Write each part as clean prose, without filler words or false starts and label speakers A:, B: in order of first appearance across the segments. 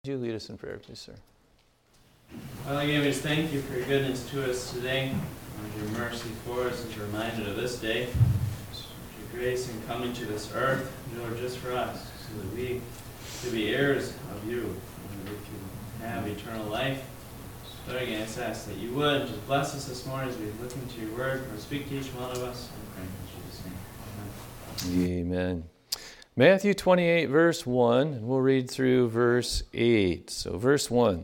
A: Would you lead us in prayer, please, sir?
B: Father, again, we just thank you for your goodness to us today, and your mercy for us, and you're reminded of this day, your grace in coming to this earth, Lord, just for us, so that we could be heirs of you, and that we can have eternal life. Lord, again, I just ask that you would just bless us this morning as we look into your word, or speak to each one of us. I pray in Jesus' name. Amen.
A: Amen. Matthew 28, verse 1, and we'll read through verse 8. So verse 1.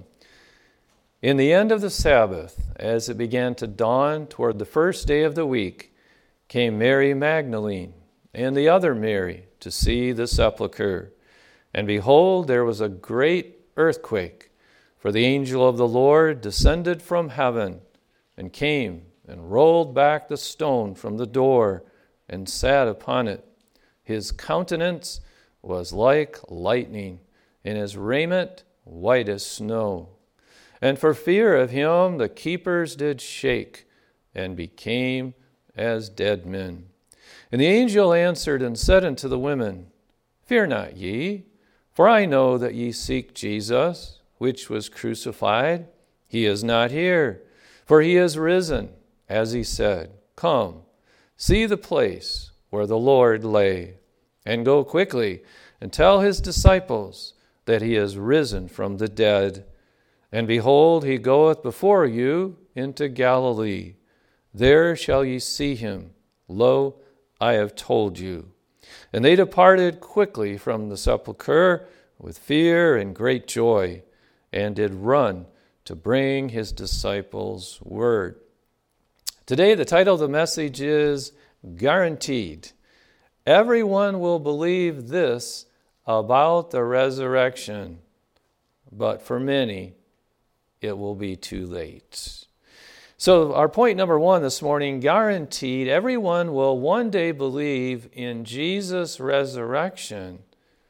A: In the end of the Sabbath, as it began to dawn toward the first day of the week, came Mary Magdalene and the other Mary to see the sepulchre. And behold, there was a great earthquake, for the angel of the Lord descended from heaven and came and rolled back the stone from the door and sat upon it. His countenance was like lightning, and his raiment white as snow. And for fear of him the keepers did shake, and became as dead men. And the angel answered and said unto the women, Fear not ye, for I know that ye seek Jesus, which was crucified. He is not here, for he is risen, as he said. Come, see the place where the Lord lay, and go quickly and tell his disciples that he is risen from the dead. And behold, he goeth before you into Galilee. There shall ye see him. Lo, I have told you. And they departed quickly from the sepulchre with fear and great joy, and did run to bring his disciples word. Today, the title of the message is Guaranteed. Everyone will believe this about the resurrection, but for many, it will be too late. So our point number one this morning, guaranteed, everyone will one day believe in Jesus' resurrection,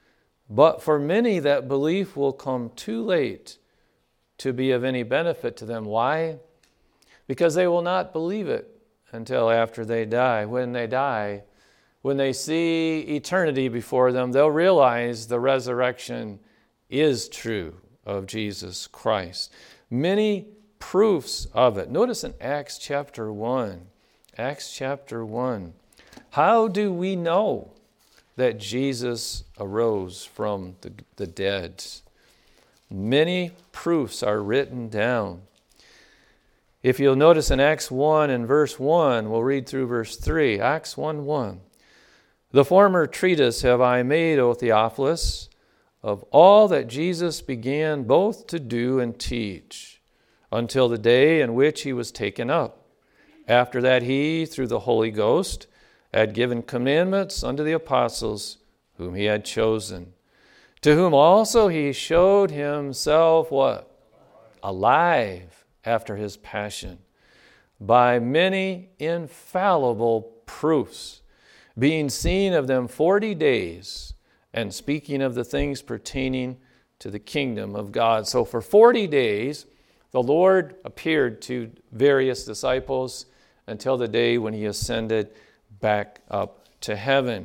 A: but for many that belief will come too late to be of any benefit to them. Why? Because they will not believe it until after they die. When they die, when they see eternity before them, they'll realize the resurrection is true of Jesus Christ. Many proofs of it. Notice in Acts chapter 1. Acts chapter 1. How do we know that Jesus arose from the dead? Many proofs are written down. If you'll notice in Acts 1 and verse 1, we'll read through verse 3. Acts 1:1. The former treatise have I made, O Theophilus, of all that Jesus began both to do and teach, until the day in which he was taken up. After that he, through the Holy Ghost, had given commandments unto the apostles whom he had chosen, to whom also he showed himself what? Alive after his passion, by many infallible proofs, being seen of them 40 days, and speaking of the things pertaining to the kingdom of God. So for 40 days, the Lord appeared to various disciples until the day when he ascended back up to heaven.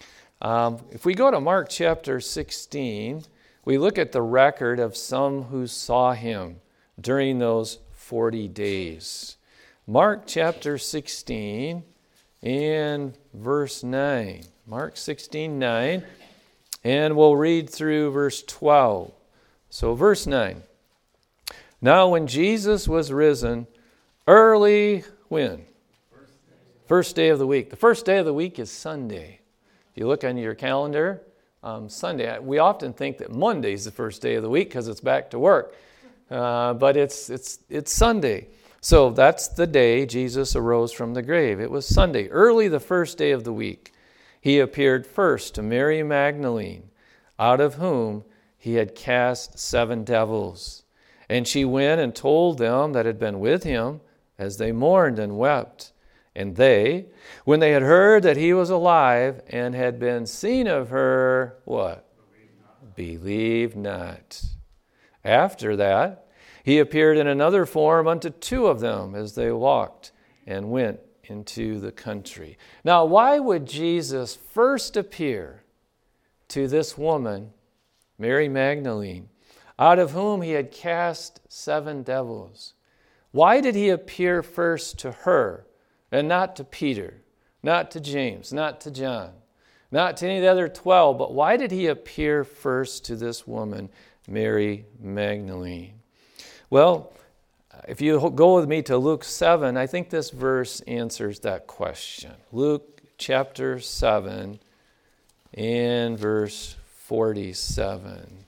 A: If we go to Mark chapter 16, we look at the record of some who saw him during those 40 days. Mark chapter 16 and verse 9. Mark 16:9, and we'll read through verse 12. So verse 9. Now when Jesus was risen, early when? First day of the week. The first day of the week is Sunday. If you look on your calendar, Sunday. We often think that Monday is the first day of the week because it's back to work. But it's Sunday. So that's the day Jesus arose from the grave. It was Sunday, early the first day of the week. He appeared first to Mary Magdalene, out of whom he had cast 7 devils. And she went and told them that had been with him, as they mourned and wept. And they, when they had heard that he was alive and had been seen of her, what? Believed not. After that, he appeared in another form unto 2 of them as they walked and went into the country. Now, why would Jesus first appear to this woman, Mary Magdalene, out of whom he had cast 7 devils. Why did he appear first to her and not to Peter, not to James, not to John, not to any of the other 12? But why did he appear first to this woman, Mary Magdalene? Well, if you go with me to Luke 7, I think this verse answers that question. Luke chapter 7 and verse 47.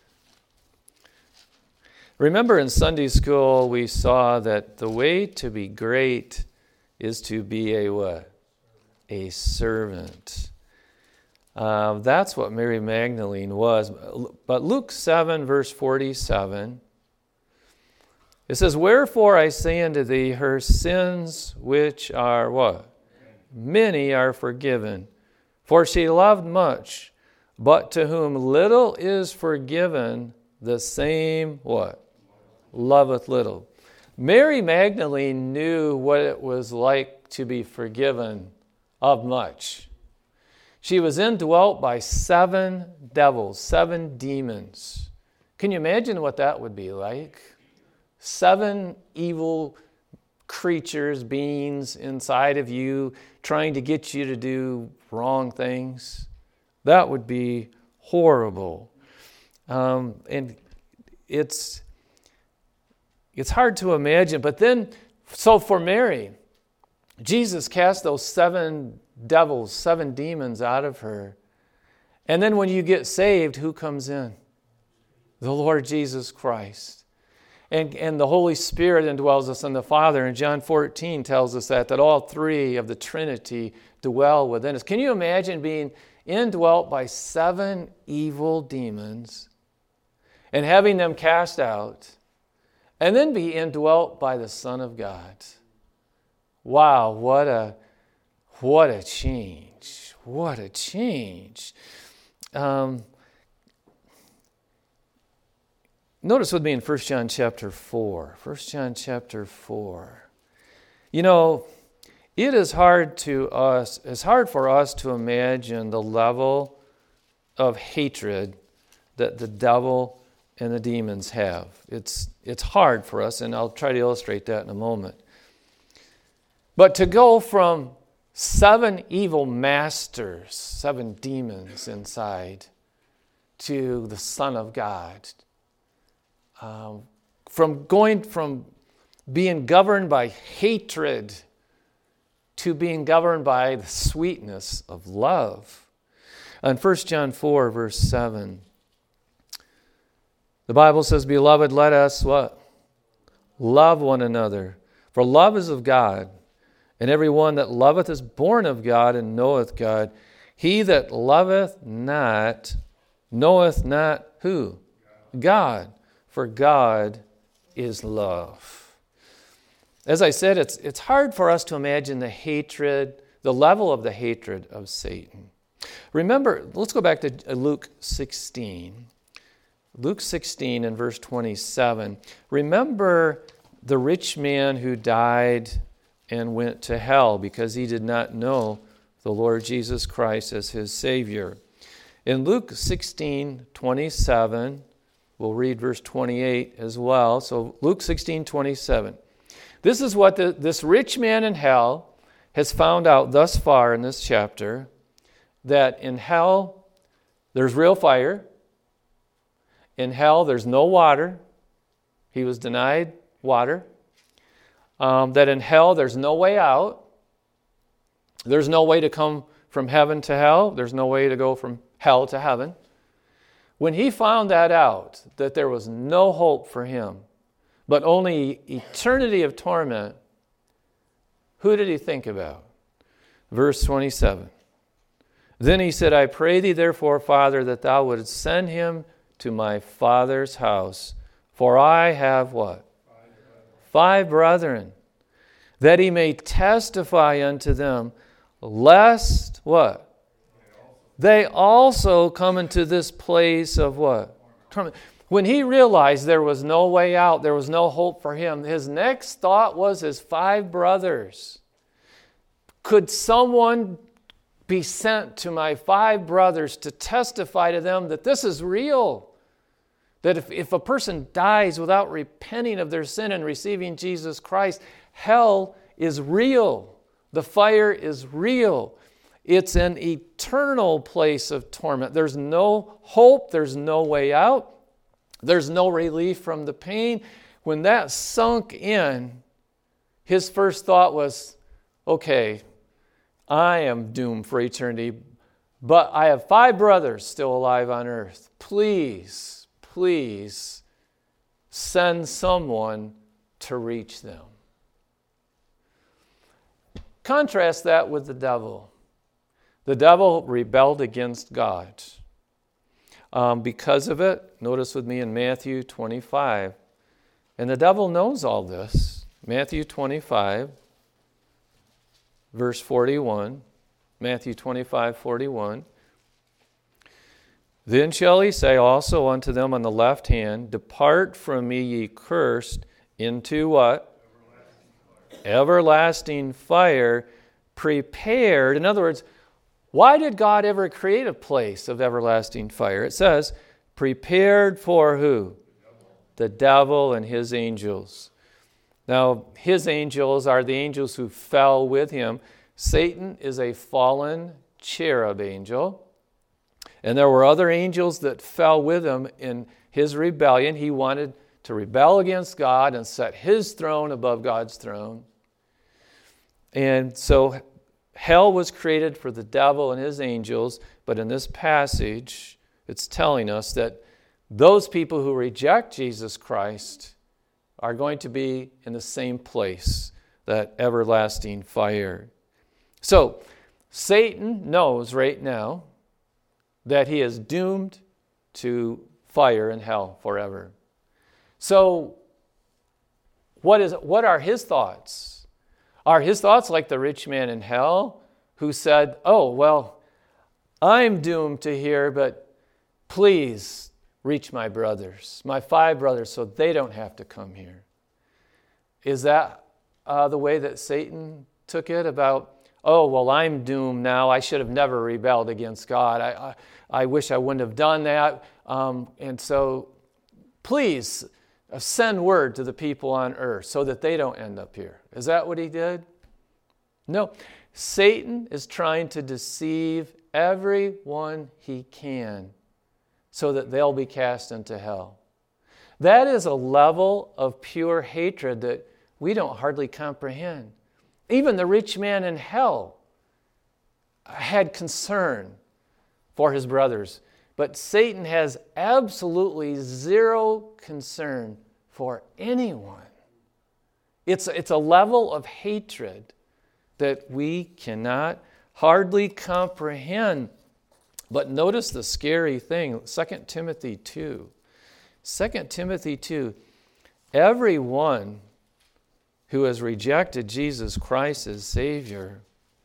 A: Remember in Sunday school we saw that the way to be great is to be a what? A servant. That's what Mary Magdalene was. But Luke 7 verse 47, it says, "Wherefore I say unto thee, her sins which are" what? "Many are forgiven. For she loved much, but to whom little is forgiven, the same" what? "Loveth little." Mary Magdalene knew what it was like to be forgiven of much. She was indwelt by 7 devils, 7 demons. Can you imagine what that would be like? 7 evil creatures, beings inside of you trying to get you to do wrong things. That would be horrible. And it's hard to imagine. But then, so for Mary, Jesus cast those 7 devils, 7 demons out of her. And then when you get saved, who comes in? The Lord Jesus Christ. And the Holy Spirit indwells us in the Father. And John 14 tells us that all 3 of the Trinity dwell within us. Can you imagine being indwelt by 7 evil demons and having them cast out and then be indwelt by the Son of God? Wow, what a change. What a change. Notice with me in 1 John chapter 4. 1 John chapter 4. You know, it is hard for us to imagine the level of hatred that the devil and the demons have. It's hard for us, and I'll try to illustrate that in a moment. But to go from 7 evil masters, 7 demons inside, to the Son of God, from being governed by hatred to being governed by the sweetness of love. In 1 John 4, verse 7, the Bible says, "Beloved, let us" what? "Love one another. For love is of God. And every one that loveth is born of God and knoweth God. He that loveth not knoweth not" who? God. For God is love. As I said, it's hard for us to imagine the hatred, the level of the hatred of Satan. Remember, let's go back to Luke 16. Luke 16 and verse 27. Remember the rich man who died and went to hell because he did not know the Lord Jesus Christ as his Savior. In Luke 16:27, we'll read verse 28 as well. So Luke 16:27. This is what this rich man in hell has found out thus far in this chapter, that in hell there's real fire. In hell there's no water. He was denied water. That in hell there's no way out. There's no way to come from heaven to hell. There's no way to go from hell to heaven. When he found that out, that there was no hope for him, but only eternity of torment, who did he think about? Verse 27. Then he said, "I pray thee therefore, Father, that thou wouldst send him to my father's house, for I have" what? 5 brethren, that he may testify unto them, lest what? They also come into this place of what? Torment. When he realized there was no way out, there was no hope for him, his next thought was his 5 brothers. Could someone be sent to my 5 brothers to testify to them that this is real? That if a person dies without repenting of their sin and receiving Jesus Christ, hell is real. The fire is real. It's an eternal place of torment. There's no hope. There's no way out. There's no relief from the pain. When that sunk in, his first thought was, okay, I am doomed for eternity, but I have 5 brothers still alive on earth. Please, please send someone to reach them. Contrast that with the devil. The devil rebelled against God. Because of it, notice with me in Matthew 25, and the devil knows all this. Matthew 25, verse 41. Matthew 25, 41. Then shall he say also unto them on the left hand, Depart from me, ye cursed, into what? Everlasting fire, prepared. In other words, why did God ever create a place of everlasting fire? It says, prepared for who? The devil and his angels. Now, his angels are the angels who fell with him. Satan is a fallen cherub angel. And there were other angels that fell with him in his rebellion. He wanted to rebel against God and set his throne above God's throne. And so hell was created for the devil and his angels, but in this passage, it's telling us that those people who reject Jesus Christ are going to be in the same place, that everlasting fire. So, Satan knows right now that he is doomed to fire in hell forever. So, what are his thoughts? Are his thoughts like the rich man in hell who said, oh, well, I'm doomed to here, but please reach my brothers, my 5 brothers, so they don't have to come here? Is that the way that Satan took it about, oh, well, I'm doomed now. I should have never rebelled against God. I wish I wouldn't have done that. And so please send word to the people on earth so that they don't end up here. Is that what he did? No. Satan is trying to deceive everyone he can so that they'll be cast into hell. That is a level of pure hatred that we don't hardly comprehend. Even the rich man in hell had concern for his brothers, but Satan has absolutely zero concern for anyone. It's a level of hatred that we cannot hardly comprehend. But notice the scary thing, 2 Timothy 2. 2 Timothy 2, everyone who has rejected Jesus Christ as Savior,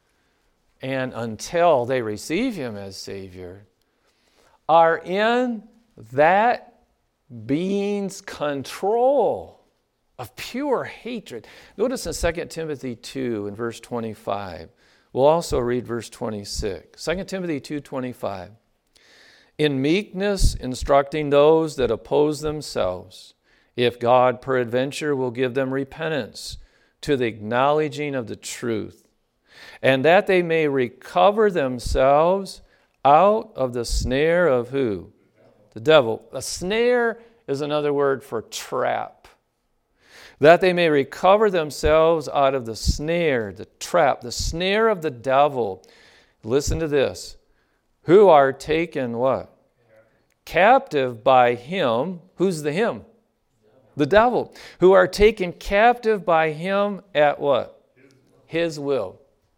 A: and until they receive Him as Savior, are in that being's control of pure hatred. Notice in 2 Timothy 2 in verse 25. We'll also read verse 26. 2 Timothy 2:25. In meekness instructing those that oppose themselves, if God peradventure will give them repentance to the acknowledging of the truth, and that they may recover themselves out of the snare of who? The devil. A snare is another word for trap. That they may recover themselves out of the snare, the trap, the snare of the devil. Listen to this. Who are taken what? Captive by him. Who's the him? The devil. Who are taken captive by him at what? His will.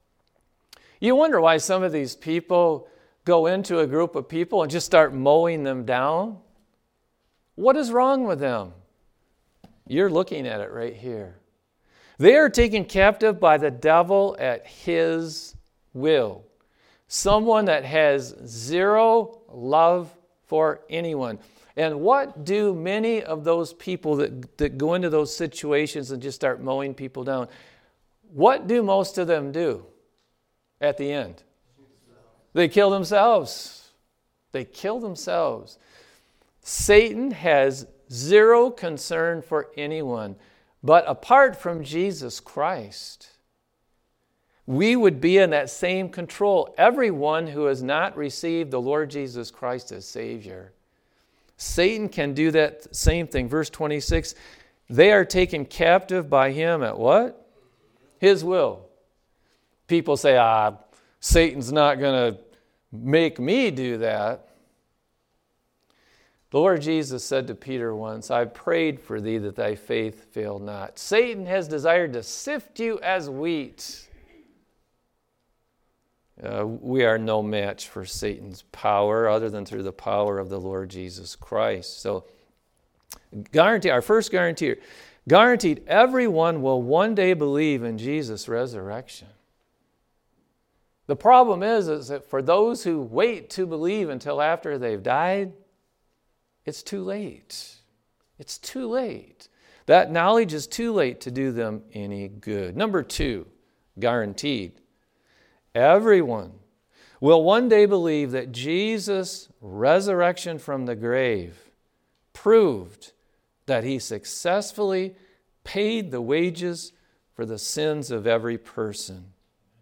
A: You wonder why some of these people go into a group of people and just start mowing them down? What is wrong with them? You're looking at it right here. They are taken captive by the devil at his will. Someone that has zero love for anyone. And what do many of those people that go into those situations and just start mowing people down, what do most of them do at the end? They kill themselves. They kill themselves. Satan has zero concern for anyone. But apart from Jesus Christ, we would be in that same control. Everyone who has not received the Lord Jesus Christ as Savior. Satan can do that same thing. Verse 26, they are taken captive by him at what? His will. People say, Satan's not going to make me do that. The Lord Jesus said to Peter once, I prayed for thee that thy faith fail not. Satan has desired to sift you as wheat. We are no match for Satan's power other than through the power of the Lord Jesus Christ. So, our first guarantee, guaranteed everyone will one day believe in Jesus' resurrection. The problem is that for those who wait to believe until after they've died, it's too late. It's too late. That knowledge is too late to do them any good. Number 2, guaranteed. Everyone will one day believe that Jesus' resurrection from the grave proved that he successfully paid the wages for the sins of every person.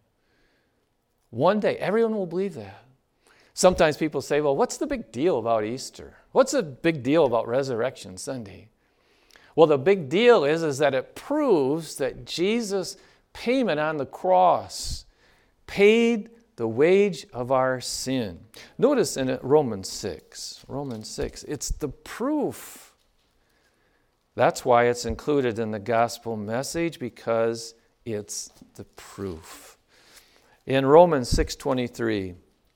A: One day, everyone will believe that. Sometimes people say, well, what's the big deal about Easter? What's the big deal about Resurrection Sunday? Well, the big deal is that it proves that Jesus' payment on the cross paid the wage of our sin. Notice in Romans 6, it's the proof. That's why it's included in the gospel message, because it's the proof. In Romans 6:23,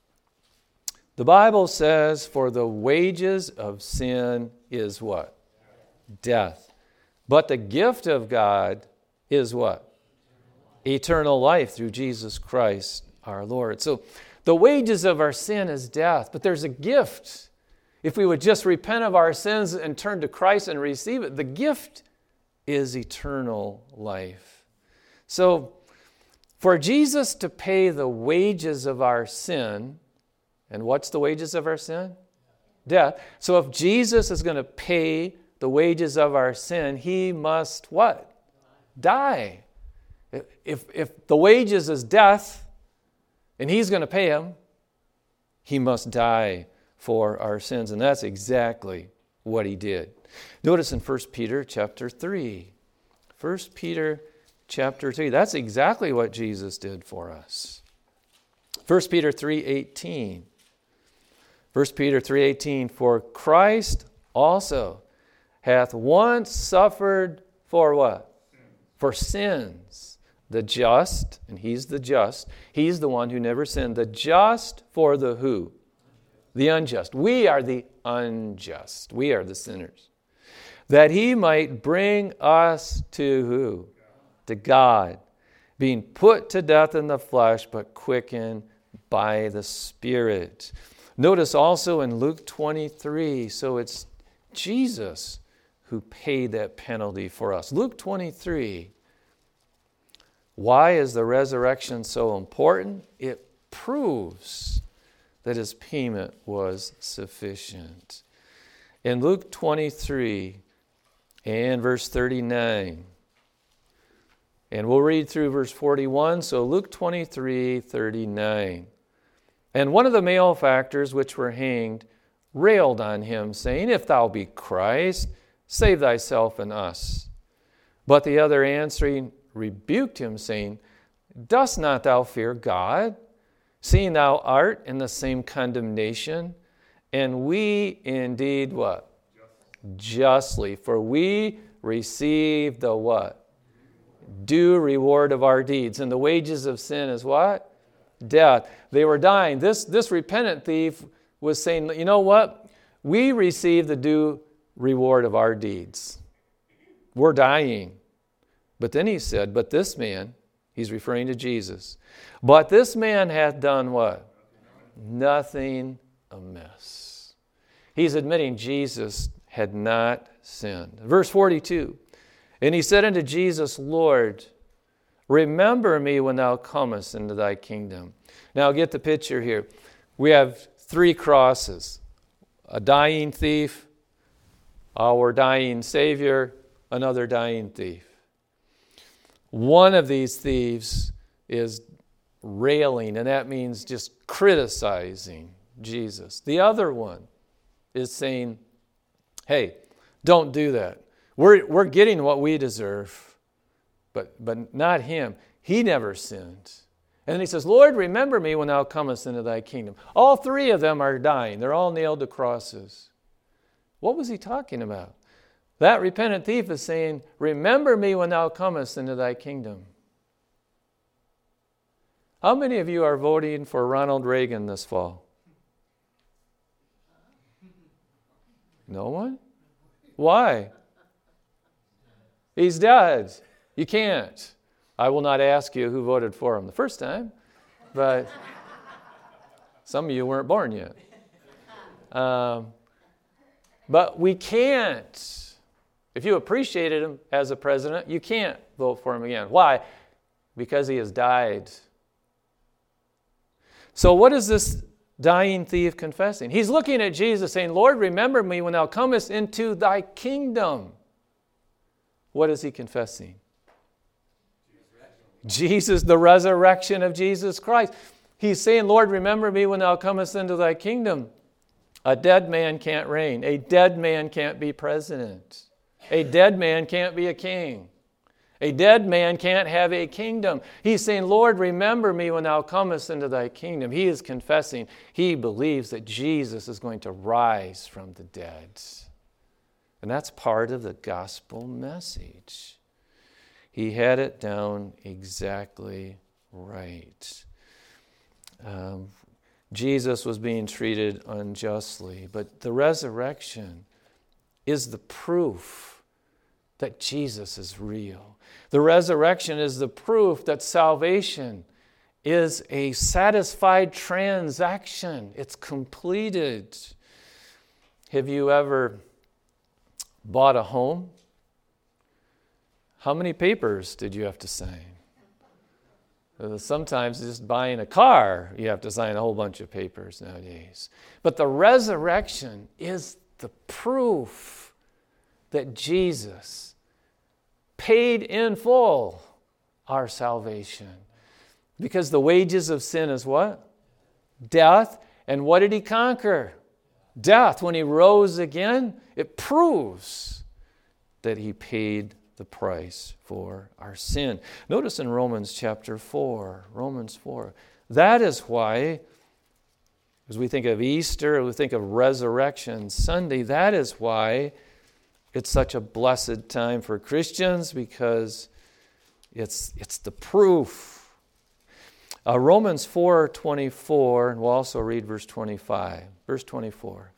A: the Bible says, for the wages of sin is what? Death. But the gift of God is what? Eternal life through Jesus Christ our Lord. So the wages of our sin is death, but there's a gift. If we would just repent of our sins and turn to Christ and receive it, the gift is eternal life. So for Jesus to pay the wages of our sin, and what's the wages of our sin? Death. So if Jesus is going to pay the wages of our sin, he must what? Die. If the wages is death, and he's going to pay them, he must die for our sins. And that's exactly what he did. Notice in 1 Peter chapter 3. 1 Peter chapter 3. That's exactly what Jesus did for us. 1 Peter 3:18. 1 Peter 3:18, for Christ also hath once suffered for what? For sins. The just, and he's the just. He's the one who never sinned. The just for the who? The unjust. We are the unjust. We are the sinners. That he might bring us to who? To God. Being put to death in the flesh, but quickened by the Spirit. Notice also in Luke 23, so it's Jesus who paid that penalty for us. Luke 23. Why is the resurrection so important? It proves that his payment was sufficient. In Luke 23 and verse 39, and we'll read through verse 41, so Luke 23:39. And one of the malefactors which were hanged railed on him, saying, if thou be Christ, save thyself and us. But the other answering rebuked him, saying, dost not thou fear God, seeing thou art in the same condemnation? And we indeed what? Justly. For we receive the what? Due reward of our deeds. And the wages of sin is what? Death. They were dying. This repentant thief was saying, you know what? We receive the due reward of our deeds. We're dying. But then he said, but this man, he's referring to Jesus, but this man hath done what? Nothing amiss. He's admitting Jesus had not sinned. Verse 42, and he said unto Jesus, Lord, remember me when thou comest into thy kingdom. Now get the picture here. We have 3 crosses. A dying thief, our dying Savior, another dying thief. One of these thieves is railing, and that means just criticizing Jesus. The other one is saying, hey, don't do that. We're getting what we deserve, but not him. He never sinned. And then he says, Lord, remember me when thou comest into thy kingdom. All three of them are dying. They're all nailed to crosses. What was he talking about? That repentant thief is saying, remember me when thou comest into thy kingdom. How many of you are voting for Ronald Reagan this fall? No one? Why? He's dead. You can't. I will not ask you who voted for him the first time, but some of you weren't born yet. But we can't. If you appreciated him as a president, you can't vote for him again. Why? Because he has died. So what is this dying thief confessing? He's looking at Jesus saying, Lord, remember me when thou comest into thy kingdom. What is he confessing? Jesus, the resurrection of Jesus Christ. He's saying, Lord, remember me when thou comest into thy kingdom. A dead man can't reign. A dead man can't be president. A dead man can't be a king. A dead man can't have a kingdom. He's saying, Lord, remember me when thou comest into thy kingdom. He is confessing. He believes that Jesus is going to rise from the dead. And that's part of the gospel message. He had it down exactly right. Jesus was being treated unjustly, but the resurrection is the proof that Jesus is real. The resurrection is the proof that salvation is a satisfied transaction. It's completed. Have you ever bought a home? How many papers did you have to sign? Sometimes just buying a car, you have to sign a whole bunch of papers nowadays. But the resurrection is the proof that Jesus paid in full our salvation. Because the wages of sin is what? Death. And what did he conquer? Death. When he rose again, it proves that he paid the price for our sin. Notice in Romans chapter 4, Romans 4. That is why, as we think of Easter, we think of Resurrection Sunday, that is why it's such a blessed time for Christians, because it's the proof. Romans 4:24, and we'll also read verse 25. Verse 24.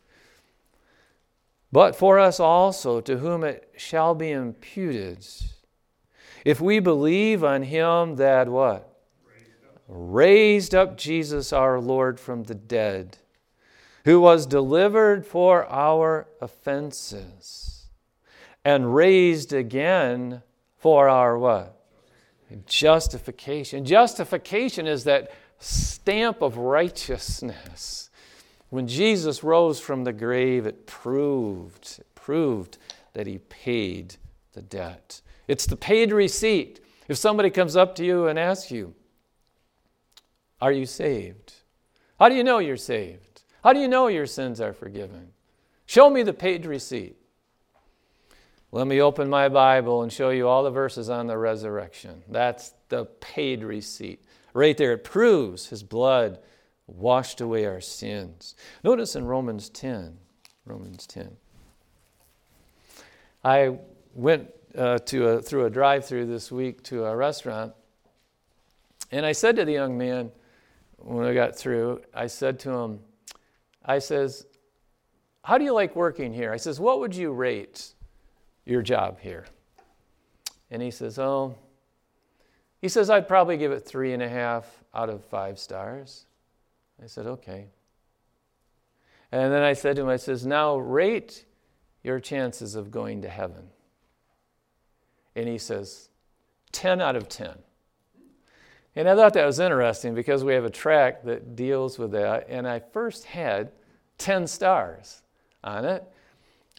A: But for us also, to whom it shall be imputed, if we believe on him that what? Raised up Jesus our Lord from the dead, who was delivered for our offenses, and raised again for our what? Justification. Justification is that stamp of righteousness. When Jesus rose from the grave, it proved that he paid the debt. It's the paid receipt. If somebody comes up to you and asks you, are you saved? How do you know you're saved? How do you know your sins are forgiven? Show me the paid receipt. Let me open my Bible and show you all the verses on the resurrection. That's the paid receipt. Right there, it proves his blood washed away our sins. Notice in Romans 10. I went through a drive-thru this week to a restaurant, and I said to the young man, when I got through, I said to him, I says, how do you like working here? I says, what would you rate your job here? And he says, I'd probably give it 3.5 out of 5 stars. I said, okay. And then I said to him, I says, now rate your chances of going to heaven. And he says, 10 out of 10. And I thought that was interesting because we have a track that deals with that. And I first had 10 stars on it.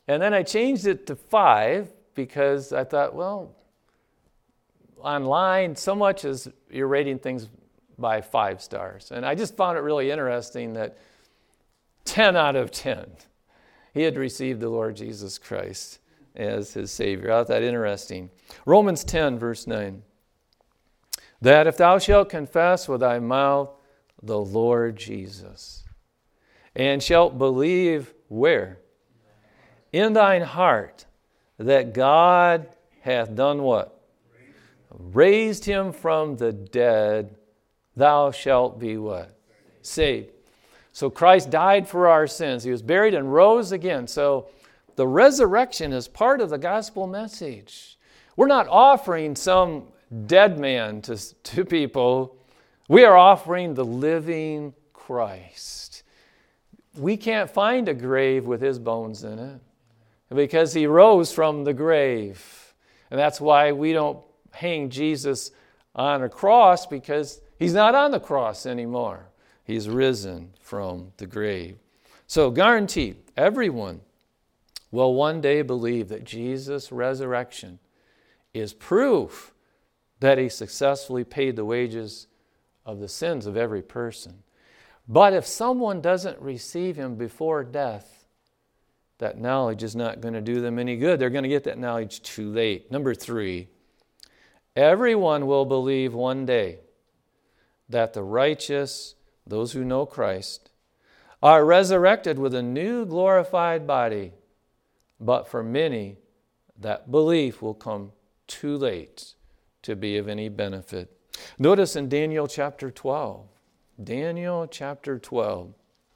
A: And then I changed it to 5 because I thought, well, online, so much is you're rating things by 5 stars. And I just found it really interesting that 10 out of 10, he had received the Lord Jesus Christ as his Savior. I thought that interesting. Romans 10, verse 9. That if thou shalt confess with thy mouth the Lord Jesus, and shalt believe where? In thine heart, that God hath done what? Raised him from the dead, thou shalt be what? Saved. So Christ died for our sins. He was buried and rose again. So the resurrection is part of the gospel message. We're not offering some dead man to people. We are offering the living Christ. We can't find a grave with his bones in it because he rose from the grave. And that's why we don't hang Jesus on a cross, because he's not on the cross anymore. He's risen from the grave. So guaranteed, everyone will one day believe that Jesus' resurrection is proof that he successfully paid the wages of the sins of every person. But if someone doesn't receive him before death, that knowledge is not going to do them any good. They're going to get that knowledge too late. Number 3, everyone will believe one day that the righteous, those who know Christ, are resurrected with a new glorified body. But for many, that belief will come too late to be of any benefit. Notice in Daniel chapter 12. Daniel chapter 12.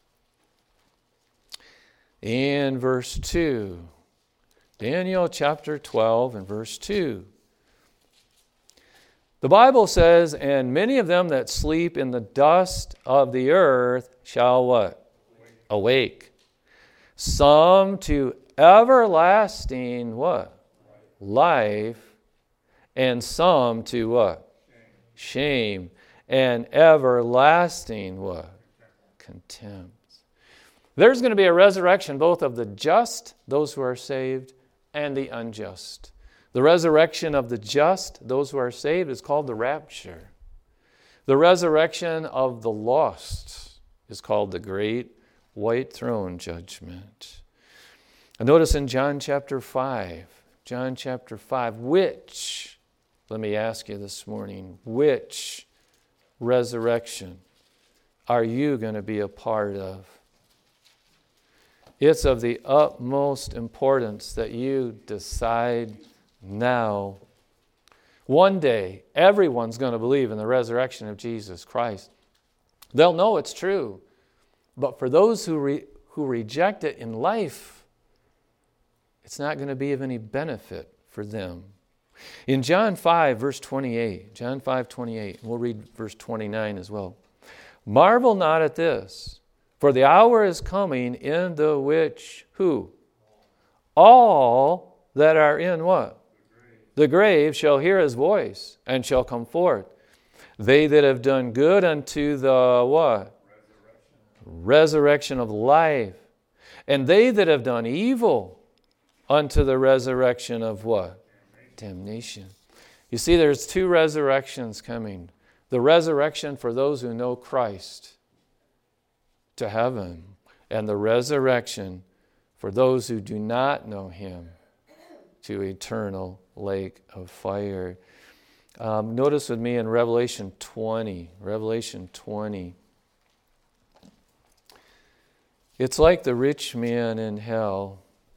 A: In verse 2. Daniel chapter 12 and verse 2. The Bible says, and many of them that sleep in the dust of the earth shall what? Awake. Some to everlasting what? Life. And some to what? Shame. And everlasting what? Contempt. There's going to be a resurrection both of the just, those who are saved, and the unjust. The resurrection of the just, those who are saved, is called the rapture. The resurrection of the lost is called the great white throne judgment. And notice in John chapter 5, which, let me ask you this morning, which resurrection are you going to be a part of? It's of the utmost importance that you decide now. One day, everyone's going to believe in the resurrection of Jesus Christ. They'll know it's true. But for those who reject it in life, it's not going to be of any benefit for them. In John 5, verse 28, John 5:28, we'll read verse 29 as well. Marvel not at this, for the hour is coming in the which, who? All that are in what? The grave shall hear his voice, and shall come forth. They that have done good unto the what? Resurrection of life. And they that have done evil unto the resurrection of what? Damnation. You see, there's 2 resurrections coming. The resurrection for those who know Christ to heaven, and the resurrection for those who do not know him to eternal lake of fire. Notice with me in Revelation 20. Revelation 20. It's like the rich man in hell.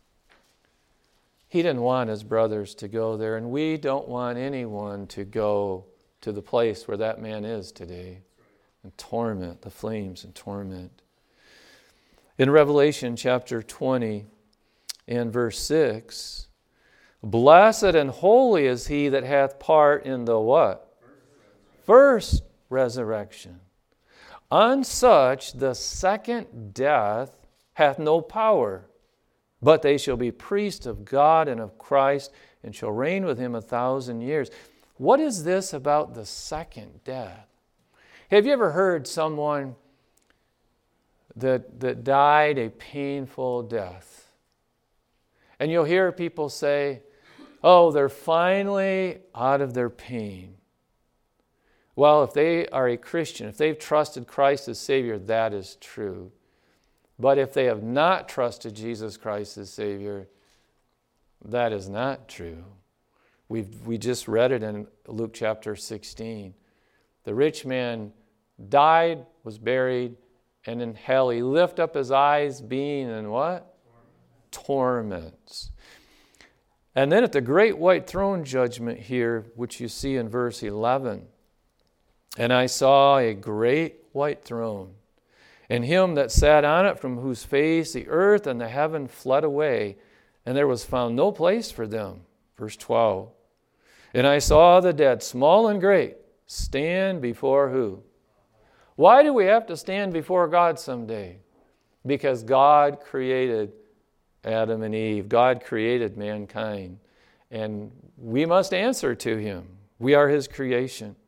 A: He didn't want his brothers to go there, and we don't want anyone to go to the place where that man is today, and torment, the flames and torment. In Revelation chapter 20 and verse 6, blessed and holy is he that hath part in the what? First resurrection. On such the second death hath no power, but they shall be priests of God and of Christ, and shall reign with him 1,000 years. What is this about the second death? Have you ever heard someone that died a painful death, And you'll hear people say, oh, they're finally out of their pain. Well, if they are a Christian, if they've trusted Christ as Savior, that is true. But if they have not trusted Jesus Christ as Savior, that is not true. We just read it in Luke chapter 16. The rich man died, was buried, and in hell he lifted up his eyes, being in what? Torments. And then at the great white throne judgment here, which you see in verse 11, and I saw a great white throne, and him that sat on it, from whose face the earth and the heaven fled away, and there was found no place for them. Verse 12. And I saw the dead, small and great, stand before who? Why do we have to stand before God someday? Because God created Adam and Eve. God created mankind. And we must answer to Him. We are His creation.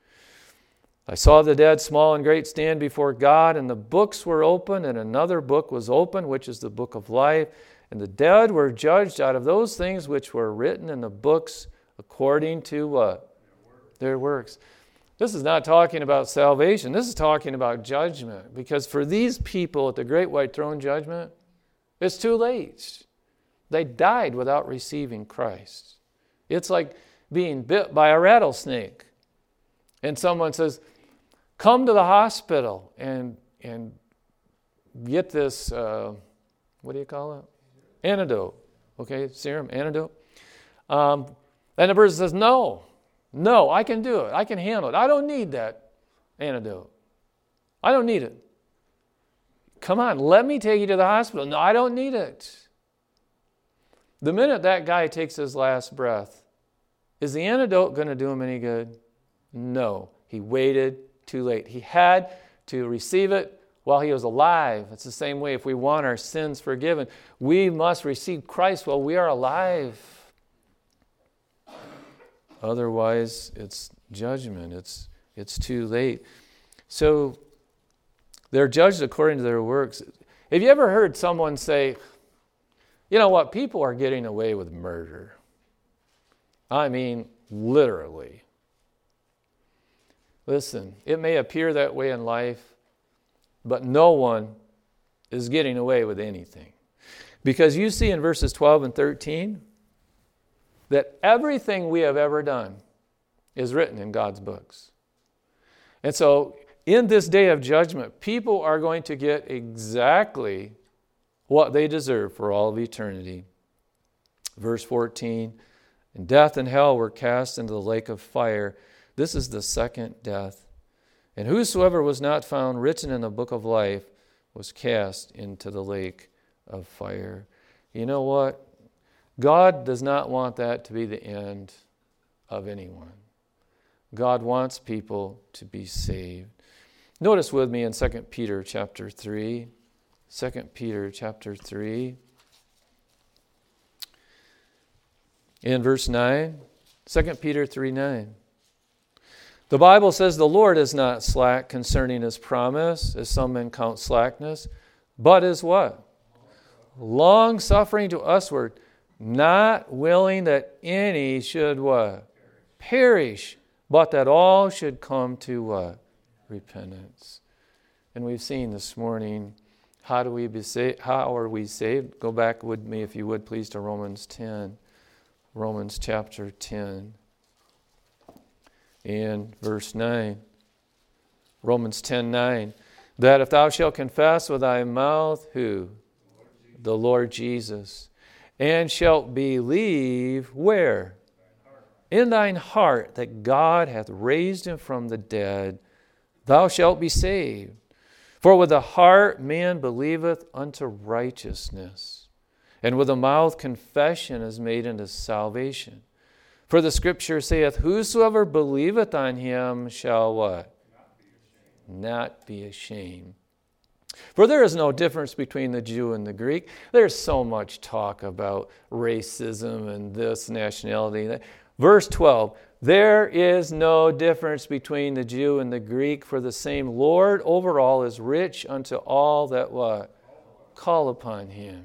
A: I saw the dead, small and great, stand before God, and the books were opened, and another book was opened, which is the book of life. And the dead were judged out of those things which were written in the books according to what? Their works. This is not talking about salvation. This is talking about judgment. Because for these people at the great white throne judgment, it's too late. They died without receiving Christ. It's like being bit by a rattlesnake. And someone says, come to the hospital and get this, what do you call it? Antidote. Okay, serum, antidote. And the person says, no, I can do it. I can handle it. I don't need that antidote. I don't need it. Come on, let me take you to the hospital. No, I don't need it. The minute that guy takes his last breath, is the antidote going to do him any good? No. He waited too late. He had to receive it while he was alive. It's the same way if we want our sins forgiven. We must receive Christ while we are alive. Otherwise, it's judgment. It's too late. So they're judged according to their works. Have you ever heard someone say, you know what, people are getting away with murder? I mean, literally. Listen, it may appear that way in life, but no one is getting away with anything. Because you see in verses 12 and 13 that everything we have ever done is written in God's books. And so in this day of judgment, people are going to get exactly what they deserve for all of eternity. Verse 14, and death and hell were cast into the lake of fire. This is the second death. And whosoever was not found written in the book of life was cast into the lake of fire. You know what? God does not want that to be the end of anyone. God wants people to be saved. Notice with me in 2 Peter chapter 3. 2 Peter chapter 3. In verse 9. 2 Peter 3:9. The Bible says the Lord is not slack concerning His promise, as some men count slackness, but is what? Long-suffering to usward, not willing that any should what? Perish, but that all should come to what? Repentance. And we've seen this morning, how do we be saved? How are we saved? Go back with me, if you would, please, to Romans 10. Romans chapter 10. In verse 9, Romans 10:9, that if thou shalt confess with thy mouth, who? The Lord Jesus, and shalt believe, where? In thine heart, that God hath raised him from the dead, thou shalt be saved. For with the heart man believeth unto righteousness, and with the mouth confession is made unto salvation. For the Scripture saith, whosoever believeth on Him shall what? Not be ashamed. For there is no difference between the Jew and the Greek. There's so much talk about racism and this nationality. Verse 12, there is no difference between the Jew and the Greek, for the same Lord over all is rich unto all that what? Call upon Him.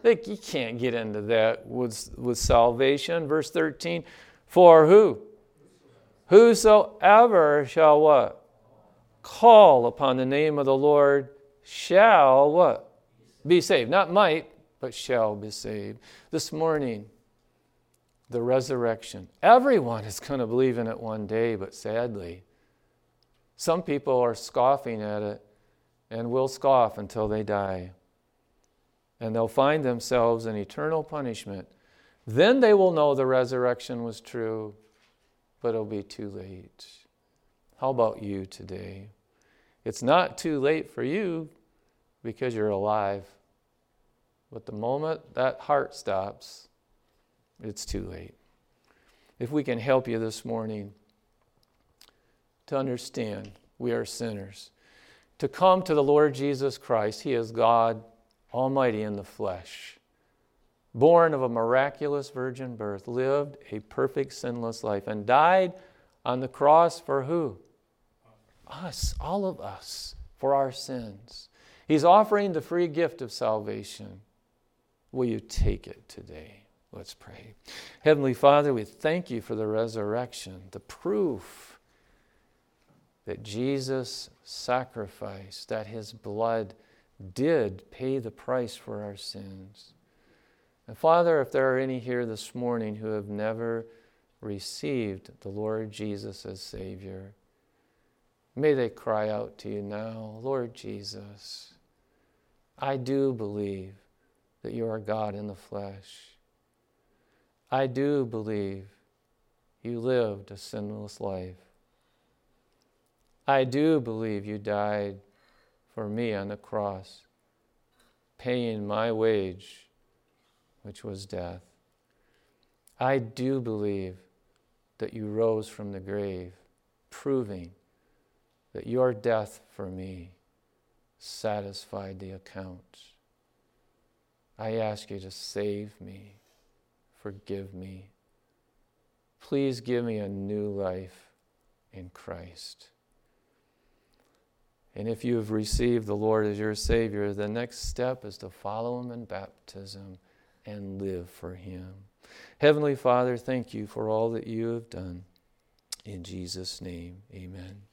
A: You can't get into that with salvation. Verse 13, for who? Whosoever shall what? Call upon the name of the Lord shall what? Be saved. Not might, but shall be saved. This morning, the resurrection. Everyone is going to believe in it one day, but sadly, some people are scoffing at it and will scoff until they die. And they'll find themselves in eternal punishment. Then they will know the resurrection was true, but it'll be too late. How about you today? It's not too late for you because you're alive. But the moment that heart stops, it's too late. If we can help you this morning to understand we are sinners, to come to the Lord Jesus Christ. He is God Almighty in the flesh, born of a miraculous virgin birth, lived a perfect sinless life, and died on the cross for who? Us, all of us, for our sins. He's offering the free gift of salvation. Will you take it today? Let's pray. Heavenly Father, we thank you for the resurrection, the proof that Jesus sacrificed, that his blood did pay the price for our sins. And Father, if there are any here this morning who have never received the Lord Jesus as Savior, may they cry out to you now, Lord Jesus, I do believe that you are God in the flesh. I do believe you lived a sinless life. I do believe you died for me on the cross, paying my wage, which was death. I do believe that you rose from the grave, proving that your death for me satisfied the account. I ask you to save me, forgive me. Please give me a new life in Christ. And if you have received the Lord as your Savior, the next step is to follow him in baptism and live for him. Heavenly Father, thank you for all that you have done. In Jesus' name, amen.